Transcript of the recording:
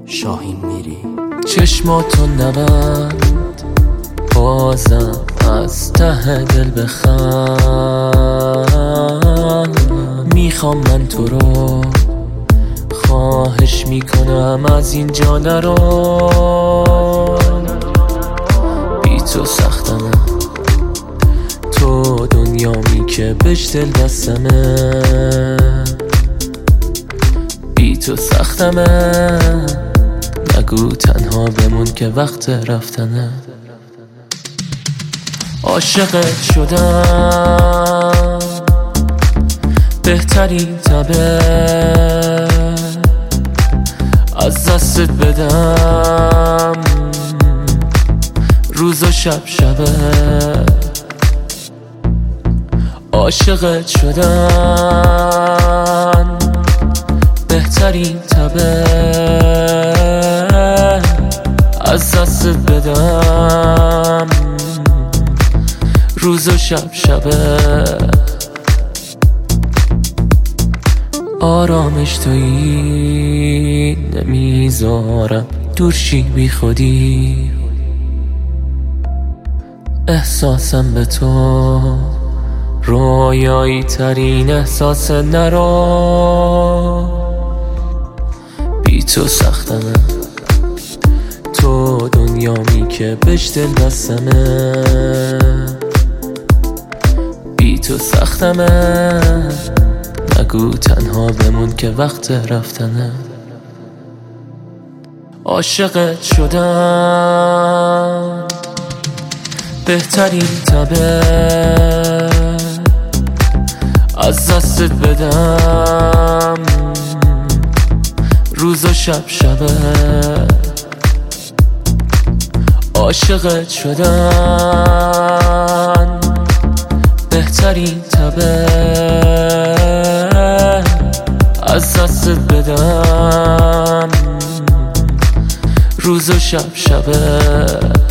شاهین میری. چشماتو نبند، بازم از ته دل بخند. میخوام من تو رو، خواهش میکنم از اینجا نرو. بی تو سختمه، تو دنیامی که بهش دل بستمه. بی تو سختمه، نگو تنها بمون که وقت رفتنه. عاشقت شدم، بهترین تبه از دستت بدم. روز و شب شبه عاشقت شدم، بهترین تبه از دستت بدم. روز و شب شبه آرامش تویی، نمیذارم دور شی بی خودی. احساسم به تو رویایی ترین احساس، نرو. بی تو سختمه، تو دنیامی که بهش دل بستمه. بی تو سختمه، نگو تنها بمون که وقت رفتنه. عاشقت شدم، بهترین تبه از دستت بدم. روز و شب شبه عاشقت شدم، بهترین تبه از دستت بدم. روز و شب شبه